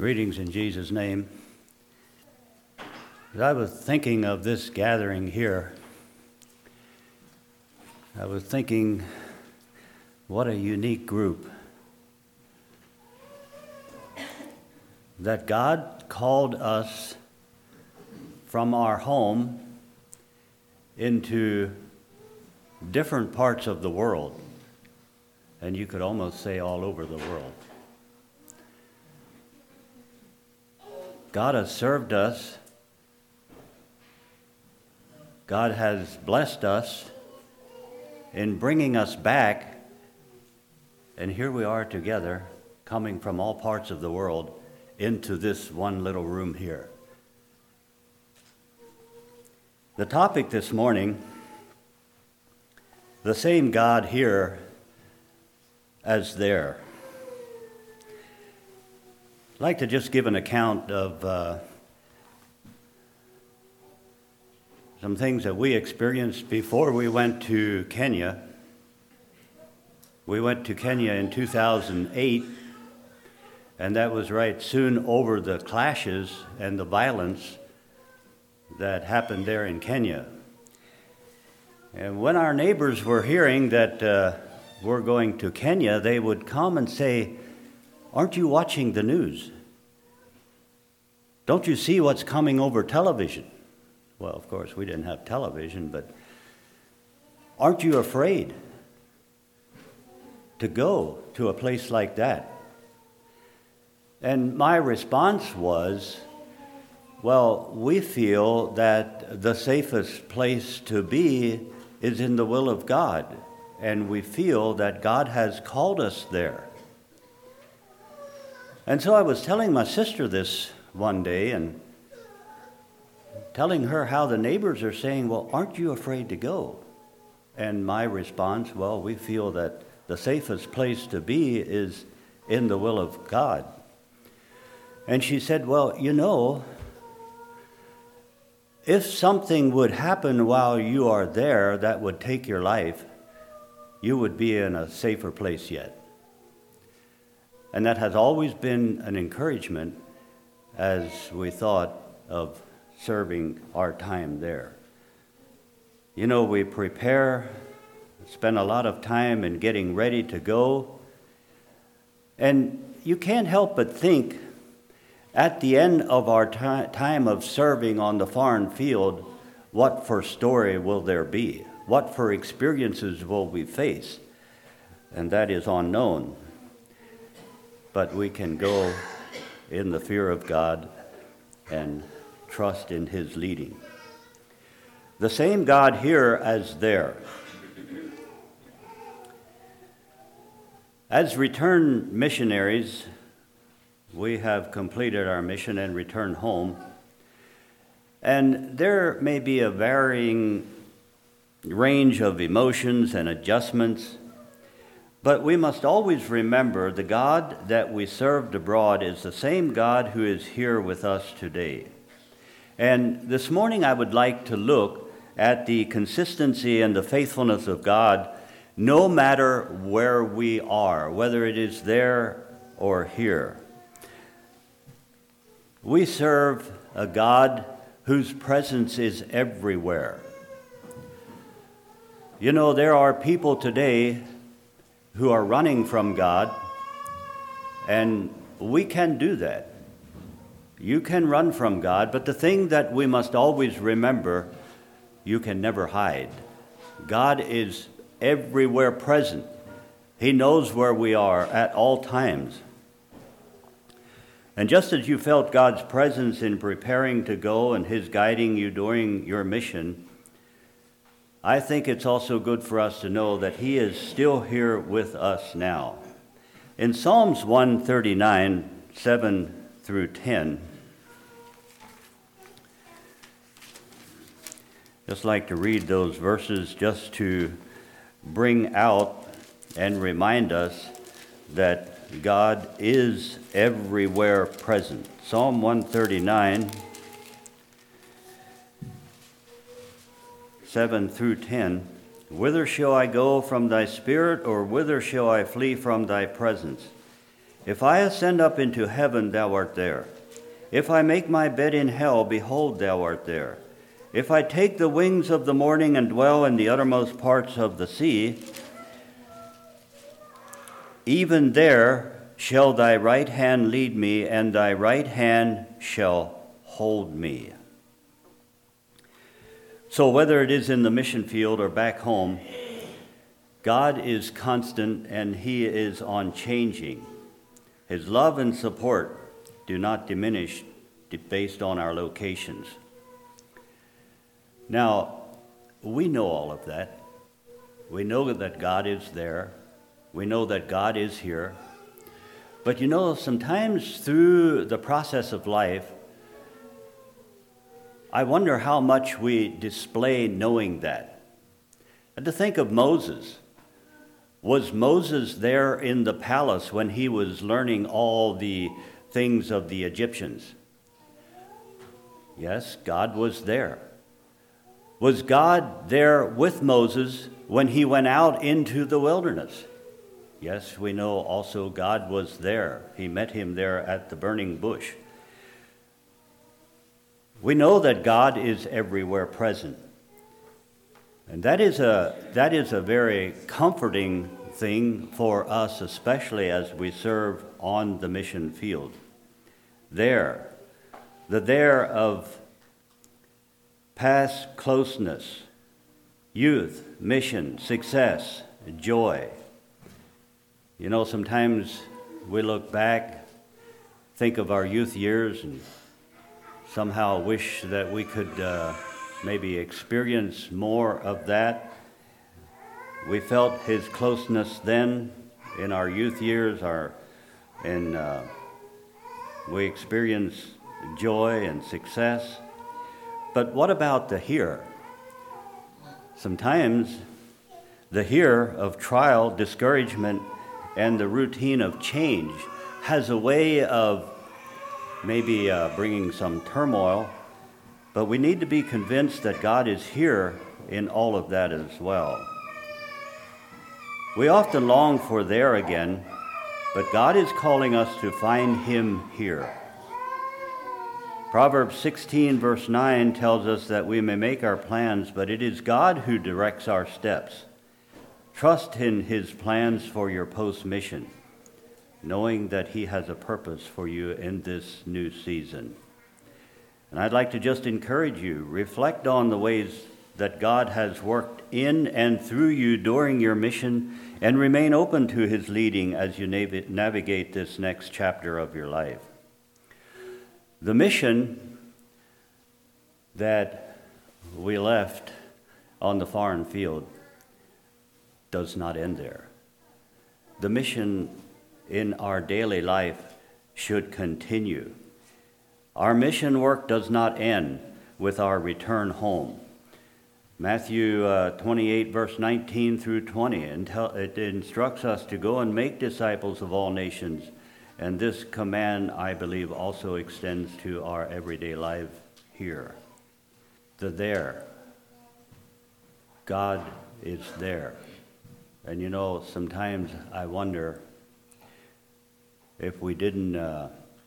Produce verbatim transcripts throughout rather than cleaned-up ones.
Greetings in Jesus' name. As I was thinking of this gathering here, I was thinking, what a unique group. That God called us from our home into different parts of the world, and you could almost say all over the world. God has served us. God has blessed us in bringing us back, and here we are together, coming from all parts of the world into this one little room here. The topic this morning, the same God here as there. I'd like to just give an account of uh, some things that we experienced before we went to Kenya. We went to Kenya in two thousand eight, and that was right soon over the clashes and the violence that happened there in Kenya. And when our neighbors were hearing that uh, we're going to Kenya, they would come and say, "Aren't you watching the news? Don't you see what's coming over television?" Well, of course, we didn't have television, but aren't you afraid to go to a place like that? And my response was, well, we feel that the safest place to be is in the will of God, and we feel that God has called us there. And so I was telling my sister this one day and telling her how the neighbors are saying, well, aren't you afraid to go? And my response, well, we feel that the safest place to be is in the will of God. And she said, well, you know, if something would happen while you are there that would take your life, you would be in a safer place yet. And that has always been an encouragement as we thought of serving our time there. You know, we prepare, spend a lot of time in getting ready to go, and you can't help but think at the end of our t- time of serving on the foreign field, what for story will there be? What for experiences will we face? And that is unknown. But we can go in the fear of God and trust in His leading. The same God here as there. As returned missionaries, we have completed our mission and returned home. And there may be a varying range of emotions and adjustments, but we must always remember the God that we served abroad is the same God who is here with us today. And this morning I would like to look at the consistency and the faithfulness of God no matter where we are, whether it is there or here. We serve a God whose presence is everywhere. You know, there are people today who are running from God, and we can do that. You can run from God, but the thing that we must always remember, you can never hide. God is everywhere present. He knows where we are at all times. And just as you felt God's presence in preparing to go and His guiding you during your mission, I think it's also good for us to know that He is still here with us now. In Psalms one thirty-nine, seven through ten, just like to read those verses just to bring out and remind us that God is everywhere present. Psalm one thirty-nine, seven through ten. Whither shall I go from thy spirit, or whither shall I flee from thy presence? If I ascend up into heaven, thou art there. If I make my bed in hell, behold, thou art there. If I take the wings of the morning and dwell in the uttermost parts of the sea, even there shall thy right hand lead me, and thy right hand shall hold me. So whether it is in the mission field or back home, God is constant and he is unchanging. His love and support do not diminish based on our locations. Now, we know all of that. We know that God is there. We know that God is here. But you know, sometimes through the process of life, I wonder how much we display knowing that. And to think of Moses. Was Moses there in the palace when he was learning all the things of the Egyptians? Yes, God was there. Was God there with Moses when he went out into the wilderness? Yes, we know also God was there. He met him there at the burning bush. We know that God is everywhere present. And that is a that is a very comforting thing for us, especially as we serve on the mission field. There, the there of past closeness, youth, mission, success, joy. You know, sometimes we look back, think of our youth years, and somehow wish that we could uh, maybe experience more of that. We felt his closeness then in our youth years, our, and uh, we experienced joy and success. But what about the here? Sometimes the here of trial, discouragement, and the routine of change has a way of maybe uh, bringing some turmoil, but we need to be convinced that God is here in all of that as well. We often long for there again, but God is calling us to find him here. Proverbs sixteen verse nine tells us that we may make our plans, but it is God who directs our steps. Trust in his plans for your post-mission, knowing that he has a purpose for you in this new season. And I'd like to just encourage you, reflect on the ways that God has worked in and through you during your mission, and remain open to his leading as you nav- navigate this next chapter of your life. The mission that we left on the foreign field does not end there. The mission in our daily life should continue. Our mission work does not end with our return home. Matthew uh, twenty-eight, verse nineteen through twenty, and tell, it instructs us to go and make disciples of all nations. And this command, I believe, also extends to our everyday life here. The there. God is there. And you know, sometimes I wonder if we didn't uh,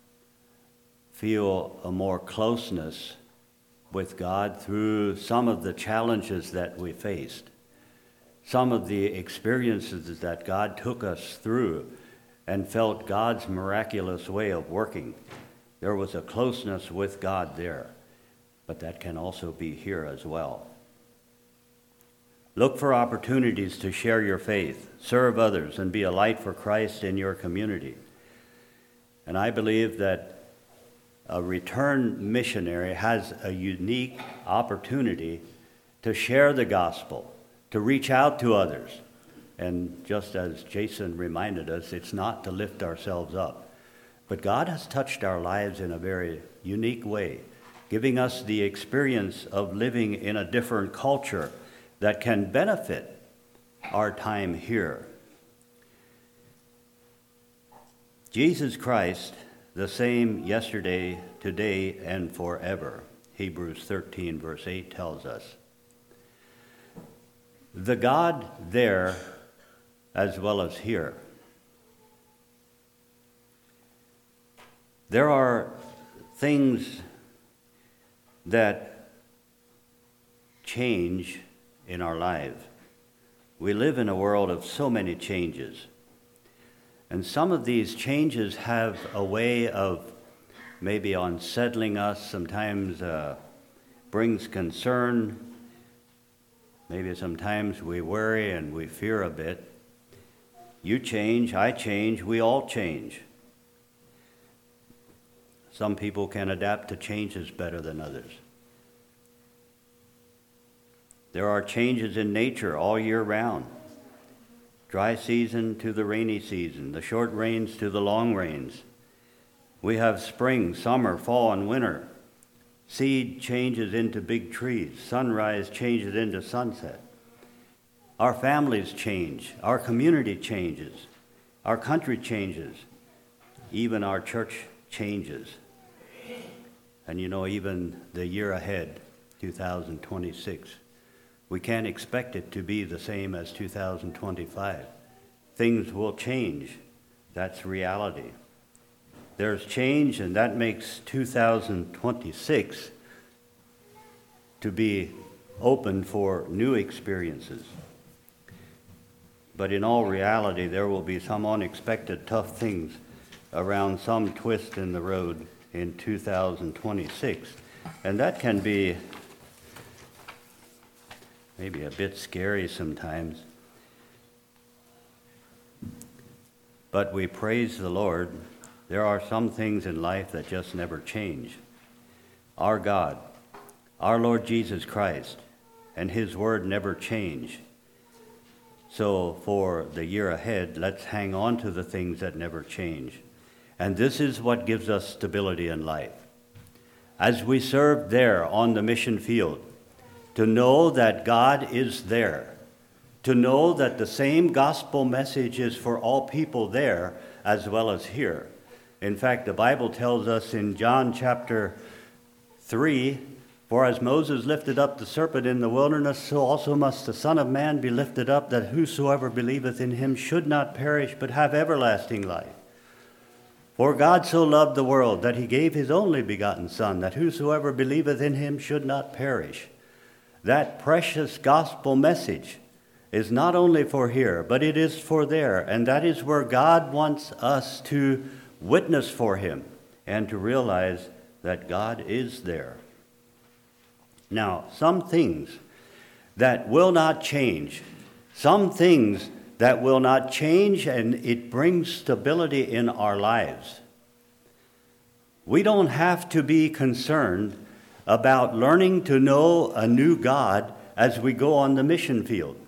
feel a more closeness with God through some of the challenges that we faced, some of the experiences that God took us through and felt God's miraculous way of working. There was a closeness with God there, but that can also be here as well. Look for opportunities to share your faith, serve others, and be a light for Christ in your community. And I believe that a returned missionary has a unique opportunity to share the gospel, to reach out to others. And just as Jason reminded us, it's not to lift ourselves up. But God has touched our lives in a very unique way, giving us the experience of living in a different culture that can benefit our time here. Jesus Christ, the same yesterday, today, and forever. Hebrews thirteen, verse eight tells us. The God there as well as here. There are things that change in our lives. We live in a world of so many changes. And some of these changes have a way of maybe unsettling us, sometimes uh, brings concern. Maybe sometimes we worry and we fear a bit. You change, I change, we all change. Some people can adapt to changes better than others. There are changes in nature all year round. Dry season to the rainy season, the short rains to the long rains. We have spring, summer, fall, and winter. Seed changes into big trees. Sunrise changes into sunset. Our families change. Our community changes. Our country changes. Even our church changes. And you know, even the year ahead, two thousand twenty-six, we can't expect it to be the same as two thousand twenty-five. Things will change. That's reality. There's change, and that makes two thousand twenty-six to be open for new experiences. But in all reality, there will be some unexpected tough things around some twist in the road in two thousand twenty-six. And that can be maybe a bit scary sometimes. But we praise the Lord. There are some things in life that just never change. Our God, our Lord Jesus Christ, and His Word never change. So for the year ahead, let's hang on to the things that never change. And this is what gives us stability in life. As we serve there on the mission field, to know that God is there, to know that the same gospel message is for all people there as well as here. In fact, the Bible tells us in John chapter three, for as Moses lifted up the serpent in the wilderness, so also must the Son of Man be lifted up, that whosoever believeth in him should not perish, but have everlasting life. For God so loved the world that he gave his only begotten Son, that whosoever believeth in him should not perish. That precious gospel message is not only for here, but it is for there. And that is where God wants us to witness for him and to realize that God is there. Now, some things that will not change, some things that will not change, and it brings stability in our lives. We don't have to be concerned about learning to know a new God as we go on the mission field.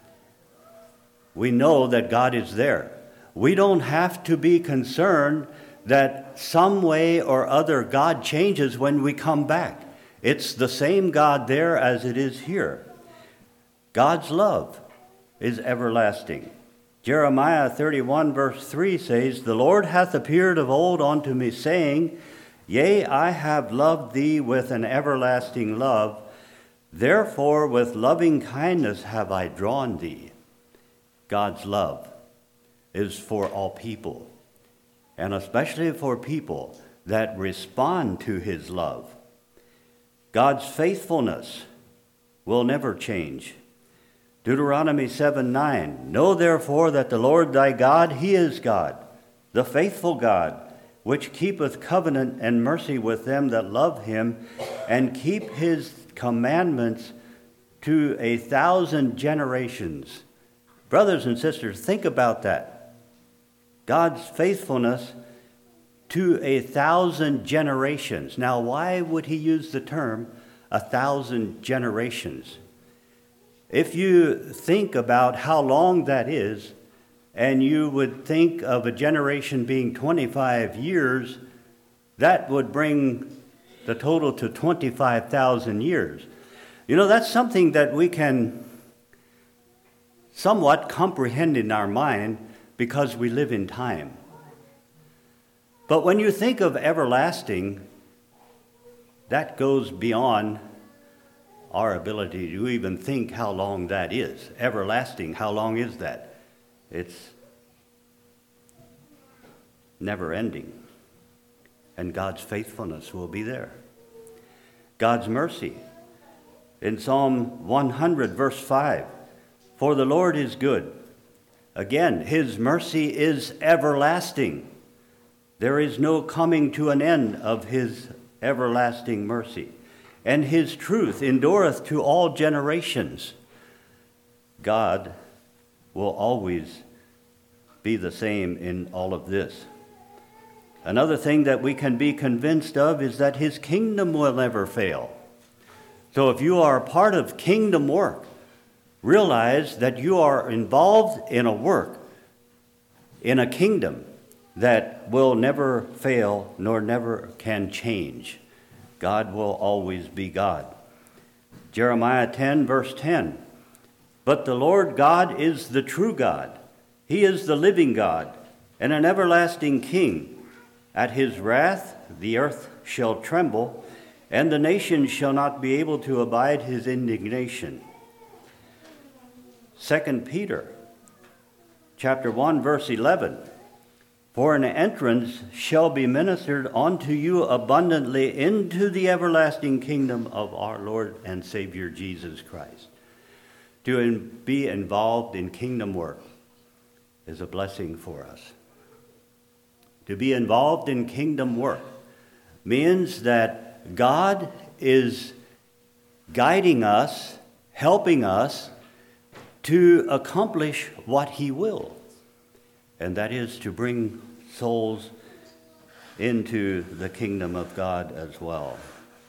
We know that God is there. We don't have to be concerned that some way or other God changes when we come back. It's the same God there as it is here. God's love is everlasting. Jeremiah thirty-one verse three says, "The Lord hath appeared of old unto me, saying, Yea, I have loved thee with an everlasting love. Therefore with loving kindness have I drawn thee." God's love is for all people, and especially for people that respond to his love. God's faithfulness will never change. Deuteronomy seven nine, "Know therefore that the Lord thy God, he is God, the faithful God, which keepeth covenant and mercy with them that love him, and keep his commandments to a thousand generations." Brothers and sisters, think about that. God's faithfulness to a thousand generations. Now, why would he use the term a thousand generations? If you think about how long that is, and you would think of a generation being twenty-five years, that would bring the total to twenty-five thousand years. You know, that's something that we can somewhat comprehend in our mind because we live in time. But when you think of everlasting, that goes beyond our ability to even think how long that is. Everlasting, how long is that? It's never ending. and God's faithfulness will be there. God's mercy. In Psalm one hundred, verse five, for the Lord is good. Again, his mercy is everlasting. There is no coming to an end of his everlasting mercy. And his truth endureth to all generations. God will always be the same in all of this. Another thing that we can be convinced of is that his kingdom will never fail. So if you are a part of kingdom work, realize that you are involved in a work, in a kingdom that will never fail nor never can change. God will always be God. Jeremiah ten, verse ten. But the Lord God is the true God. He is the living God and an everlasting King. At his wrath the earth shall tremble, and the nations shall not be able to abide his indignation. Second Peter chapter one, verse eleven. For an entrance shall be ministered unto you abundantly into the everlasting kingdom of our Lord and Savior Jesus Christ. To in, be involved in kingdom work is a blessing for us. To be involved in kingdom work means that God is guiding us, helping us to accomplish what he will, and that is to bring souls into the kingdom of God as well.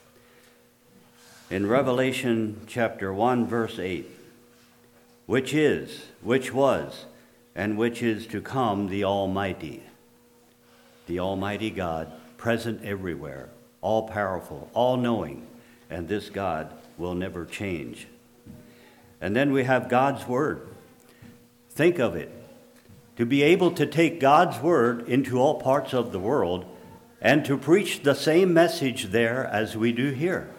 In Revelation chapter one, verse eight, which is, which was, and which is to come, the Almighty. The Almighty God, present everywhere, all-powerful, all-knowing, and this God will never change. And then we have God's Word. Think of it. To be able to take God's Word into all parts of the world and to preach the same message there as we do here.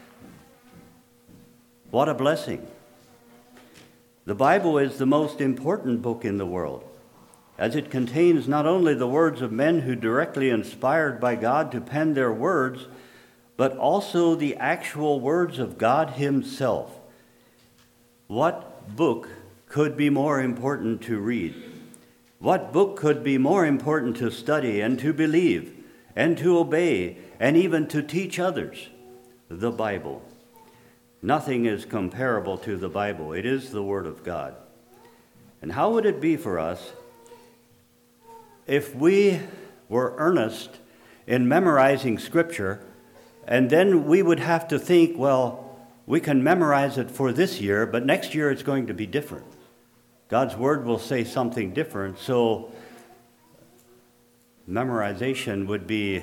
What a blessing. The Bible is the most important book in the world, as it contains not only the words of men who directly inspired by God to pen their words, but also the actual words of God himself. What book could be more important to read? What book could be more important to study and to believe and to obey and even to teach others? The Bible. Nothing is comparable to the Bible. It is the Word of God. And how would it be for us if we were earnest in memorizing Scripture, and then we would have to think, well, we can memorize it for this year, but next year it's going to be different. God's Word will say something different, so memorization would be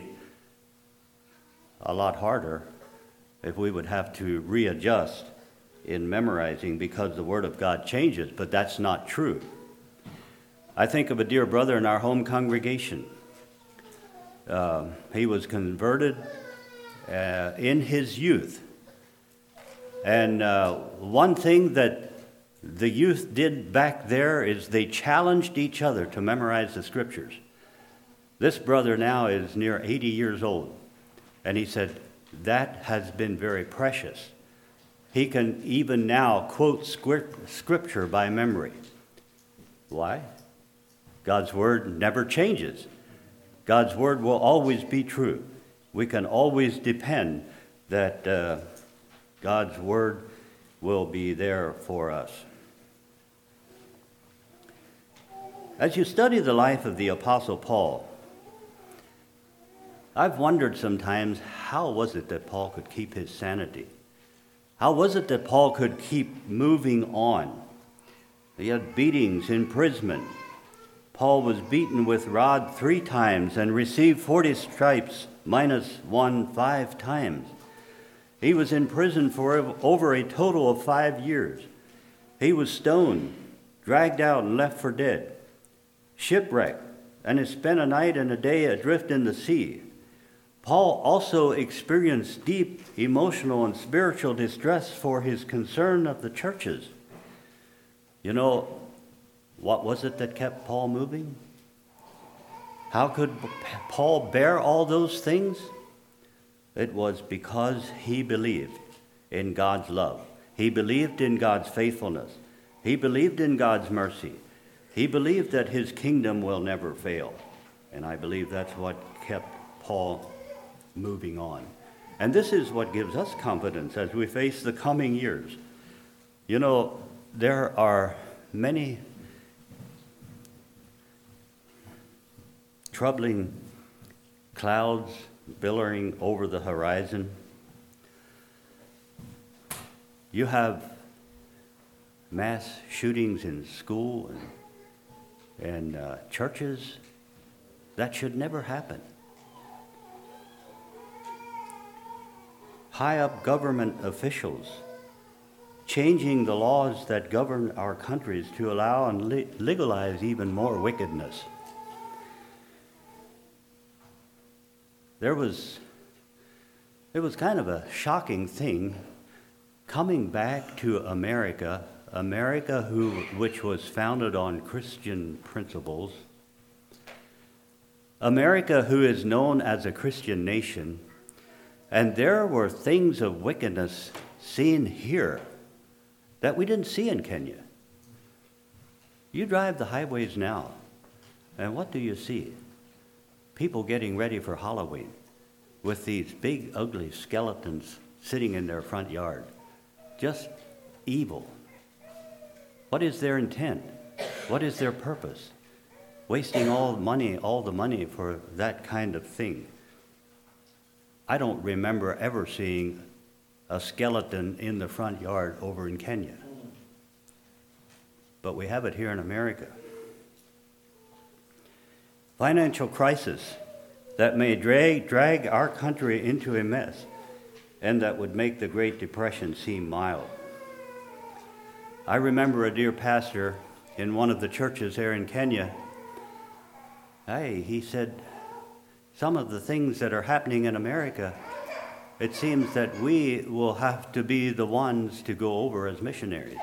a lot harder if we would have to readjust in memorizing because the Word of God changes, but that's not true. I think of a dear brother in our home congregation. Uh, he was converted uh, in his youth. And uh, one thing that the youth did back there is they challenged each other to memorize the Scriptures. This brother now is near eighty years old. And he said, that has been very precious. He can even now quote Scripture by memory. Why? God's Word never changes. God's Word will always be true. We can always depend that uh, God's Word will be there for us. As you study the life of the Apostle Paul, I've wondered sometimes, how was it that Paul could keep his sanity? How was it that Paul could keep moving on? He had beatings, imprisonment. Paul was beaten with rod three times and received forty stripes minus one five times. He was in prison for over a total of five years. He was stoned, dragged out and left for dead, shipwrecked, and has spent a night and a day adrift in the sea. Paul also experienced deep emotional and spiritual distress for his concern of the churches. You know, what was it that kept Paul moving? How could Paul bear all those things? It was because he believed in God's love. He believed in God's faithfulness. He believed in God's mercy. He believed that his kingdom will never fail. And I believe that's what kept Paul moving on. And this is what gives us confidence as we face the coming years. You know, there are many troubling clouds billowing over the horizon. You have mass shootings in school and, and uh, churches. That should never happen. High up government officials changing the laws that govern our countries to allow and le- legalize even more wickedness. There was, it was kind of a shocking thing coming back to America, America who, which was founded on Christian principles, America who is known as a Christian nation, and there were things of wickedness seen here that we didn't see in Kenya. You drive the highways now, and what do you see? People getting ready for Halloween with these big, ugly skeletons sitting in their front yard. Just evil. What is their intent? What is their purpose? Wasting all money, all the money for that kind of thing. I don't remember ever seeing a skeleton in the front yard over in Kenya. But we have it here in America. Financial crisis that may drag, drag our country into a mess and that would make the Great Depression seem mild. I remember a dear pastor in one of the churches here in Kenya. Hey, he said, some of the things that are happening in America, it seems that we will have to be the ones to go over as missionaries.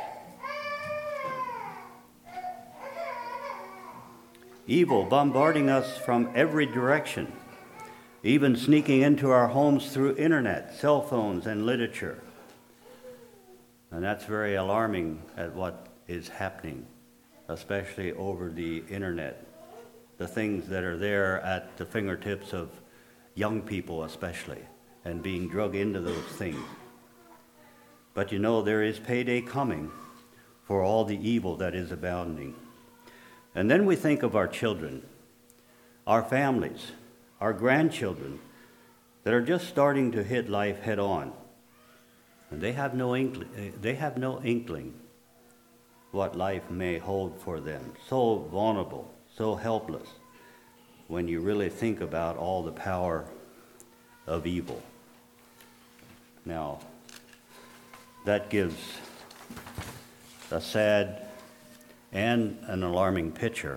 Evil bombarding us from every direction, even sneaking into our homes through internet, cell phones, and literature. And that's very alarming at what is happening, especially over the internet. The things that are there at the fingertips of young people especially, and being drugged into those things. But you know, there is payday coming for all the evil that is abounding. And then we think of our children, our families, our grandchildren that are just starting to hit life head on. And they have no inkling, they have no inkling what life may hold for them. So vulnerable, so helpless, when you really think about all the power of evil. Now, that gives a sad and an alarming picture.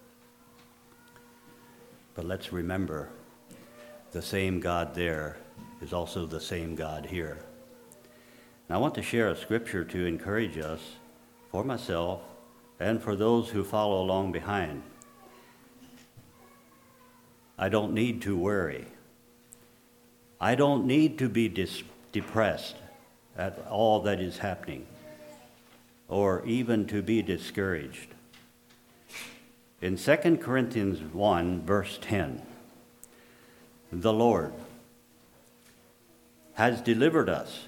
But let's remember, the same God there is also the same God here. And I want to share a scripture to encourage us, for myself and for those who follow along behind. I don't need to worry. I don't need to be dis- depressed at all that is happening, or even to be discouraged. In Second Corinthians one, verse ten, the Lord has delivered us,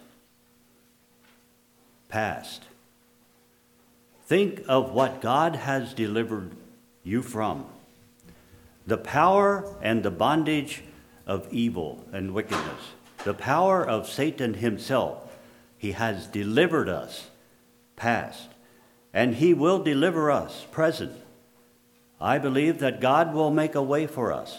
past. Think of what God has delivered you from. The power and the bondage of evil and wickedness. The power of Satan himself. He has delivered us, past. And he will deliver us, present. I believe that God will make a way for us.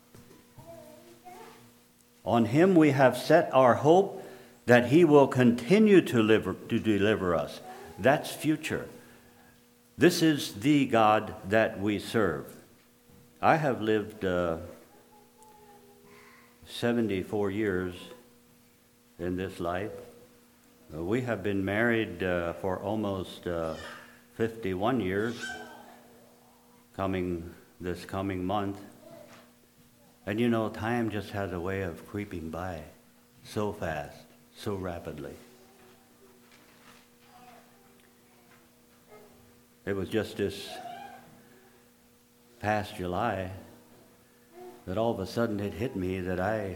On him we have set our hope that he will continue to, live, to deliver us. That's future. This is the God that we serve. I have lived uh, seventy-four years in this life. Uh, we have been married uh, for almost uh, fifty-one years, coming this coming month. And you know, time just has a way of creeping by so fast, so rapidly. It was just this past July that all of a sudden it hit me that I,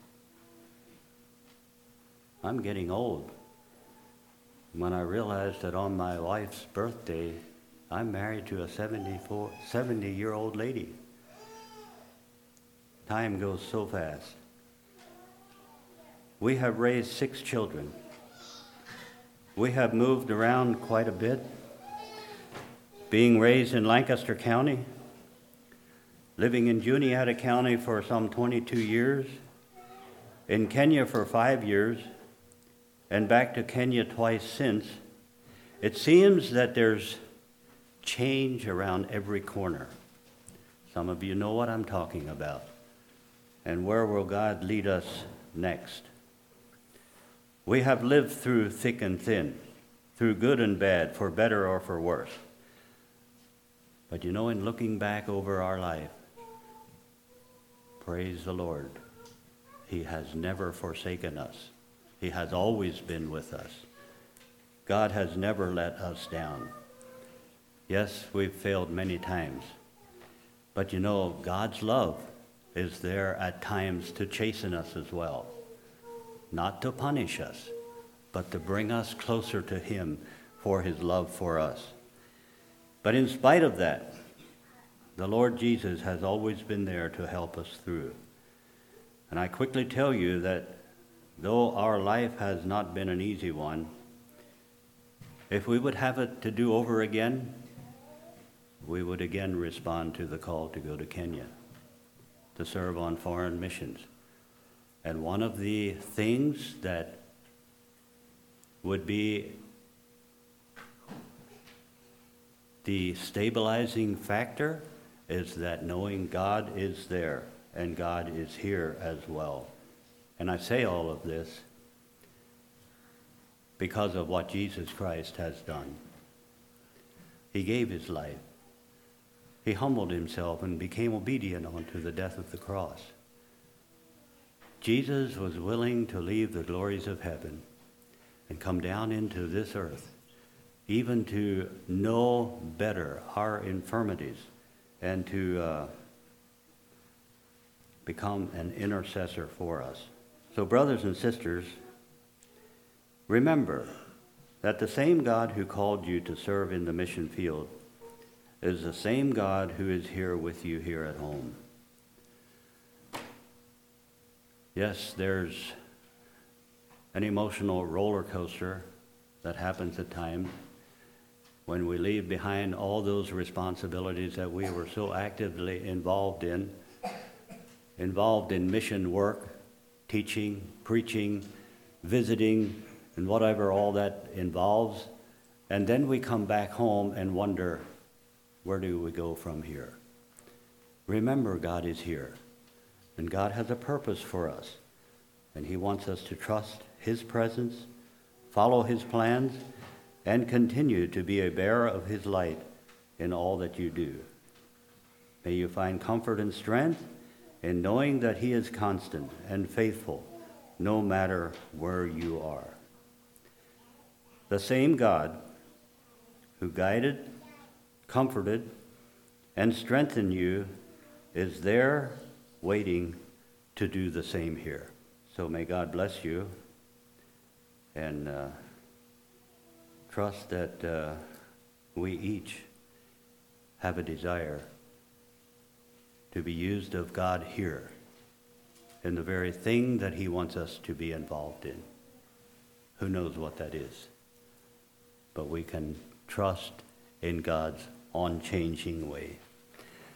I'm getting old. When I realized that on my wife's birthday, I'm married to a seventy-four, seventy-year-old lady. Time goes so fast. We have raised six children. We have moved around quite a bit, being raised in Lancaster County, living in Juniata County for some twenty-two years, in Kenya for five years, and back to Kenya twice since. It seems that there's change around every corner. Some of you know what I'm talking about. And where will God lead us next? We have lived through thick and thin, through good and bad, for better or for worse. But you know, in looking back over our life, praise the Lord, He has never forsaken us. He has always been with us. God has never let us down. Yes, we've failed many times. But you know, God's love is there at times to chasten us as well. Not to punish us, but to bring us closer to Him for His love for us. But in spite of that, the Lord Jesus has always been there to help us through. And I quickly tell you that though our life has not been an easy one, if we would have it to do over again, we would again respond to the call to go to Kenya, to serve on foreign missions. And one of the things that would be the stabilizing factor is that knowing God is there and God is here as well. And I say all of this because of what Jesus Christ has done. He gave His life. He humbled Himself and became obedient unto the death of the cross. Jesus was willing to leave the glories of heaven and come down into this earth, even to know better our infirmities and to uh, become an intercessor for us. So brothers and sisters, remember that the same God who called you to serve in the mission field is the same God who is here with you here at home. Yes, there's an emotional roller coaster that happens at times when we leave behind all those responsibilities that we were so actively involved in, involved in mission work, teaching, preaching, visiting, and whatever all that involves. And then we come back home and wonder, where do we go from here? Remember, God is here, and God has a purpose for us, and He wants us to trust His presence, follow His plans, and continue to be a bearer of His light in all that you do. May you find comfort and strength in knowing that He is constant and faithful no matter where you are. The same God who guided, comforted, and strengthened you is there waiting to do the same here. So may God bless you, and uh, trust that uh, we each have a desire to be used of God here in the very thing that He wants us to be involved in. Who knows what that is? But we can trust in God's unchanging way.